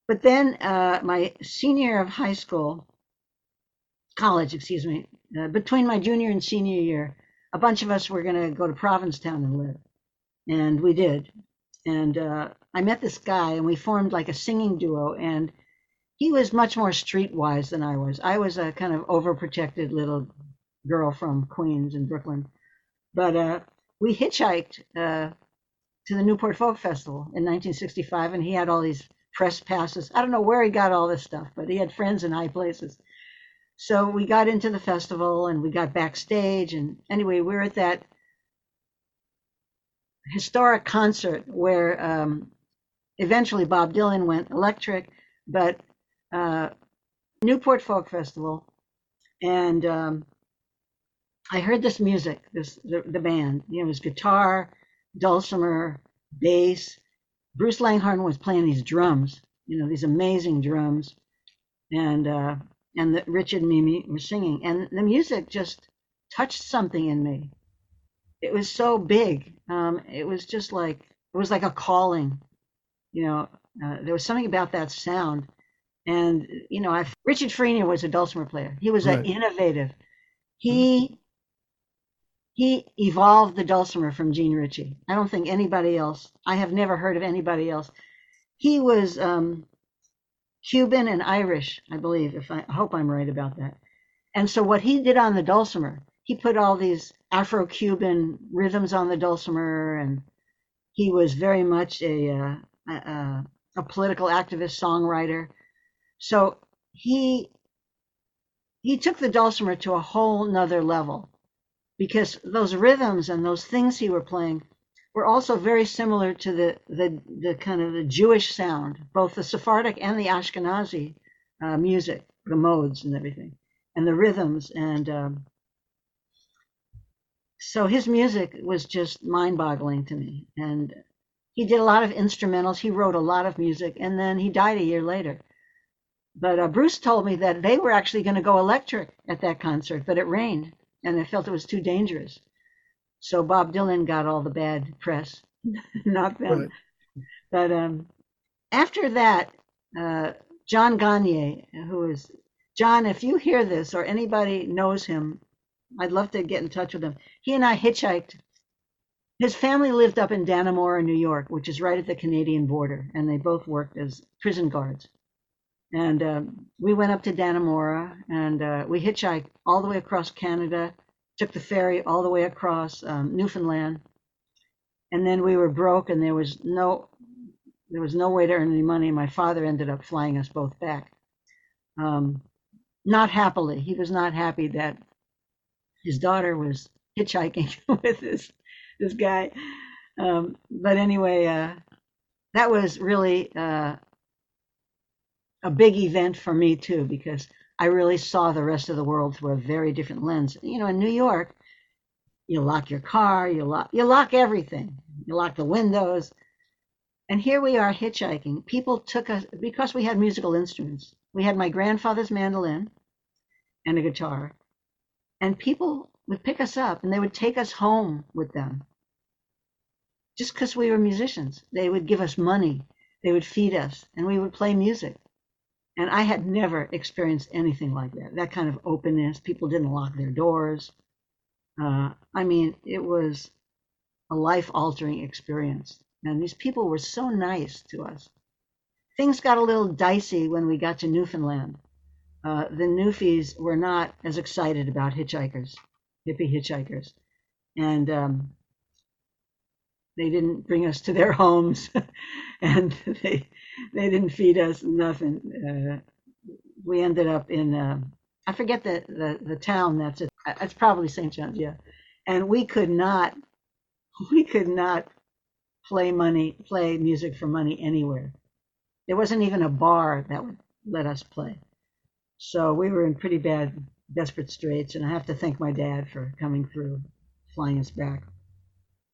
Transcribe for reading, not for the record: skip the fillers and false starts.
But then my senior year of college, excuse me, between my junior and senior year, a bunch of us were going to go to Provincetown and live. And we did. And I met this guy and we formed like a singing duo. And he was much more streetwise than I was. I was a kind of overprotected little girl from Queens and Brooklyn. But we hitchhiked to the Newport Folk Festival in 1965, and he had all these press passes. I don't know where he got all this stuff, but he had friends in high places. So we got into the festival and we got backstage. And anyway, we were at that historic concert where eventually Bob Dylan went electric, but uh, Newport Folk Festival. And I heard this music, the band. You know, it was guitar, dulcimer, bass. Bruce Langhardt was playing these drums. You know, these amazing drums, and Richard and Mimi were singing, and the music just touched something in me. It was so big. It was just like it was like a calling. You know, there was something about that sound. And you know, Richard Frenia was a dulcimer player. He was an Right. innovative. He he evolved the dulcimer from Gene Ritchie. I don't think anybody else. I have never heard of anybody else. He was Cuban and Irish, I believe. If I hope I'm right about that. And so what he did on the dulcimer, he put all these Afro-Cuban rhythms on the dulcimer, and he was very much a political activist songwriter. So he he took the dulcimer to a whole nother level because those rhythms and those things he were playing were also very similar to the kind of the Jewish sound, both the Sephardic and the Ashkenazi music, the modes and everything, and the rhythms. And so his music was just mind-boggling to me. And he did a lot of instrumentals. He wrote a lot of music, and then he died a year later. But Bruce told me that they were actually going to go electric at that concert, but it rained, and they felt it was too dangerous. So Bob Dylan got all the bad press, not them. Right. But after that, uh, John Gagne, who is John, if you hear this or anybody knows him, I'd love to get in touch with him. He and I hitchhiked. His family lived up in Dannemora, New York, which is right at the Canadian border, and they both worked as prison guards. And we went up to Dannemora, and we hitchhiked all the way across Canada, took the ferry all the way across Newfoundland, and then we were broke, and there was no way to earn any money. My father ended up flying us both back, um, not happily. He was not happy that his daughter was hitchhiking with this guy. But anyway, that was really a big event for me too because I really saw the rest of the world through a very different lens. You know, in New York, you lock your car, you lock everything, you lock the windows. And here we are hitchhiking. People took us because we had musical instruments. We had my grandfather's mandolin and a guitar, and people would pick us up and they would take us home with them just because we were musicians. They would give us money, they would feed us, and we would play music. And I had never experienced anything like that. That kind of openness. People didn't lock their doors. I mean, it was a life-altering experience. And these people were so nice to us. Things got a little dicey when we got to Newfoundland. The Newfies were not as excited about hitchhikers, hippie hitchhikers, and they didn't bring us to their homes, and they didn't feed us nothing. We ended up in I forget the town that's it. It's probably St. John's, yeah. And we could not play music for money anywhere. There wasn't even a bar that would let us play. So we were in pretty bad, desperate straits, and I have to thank my dad for coming through, flying us back.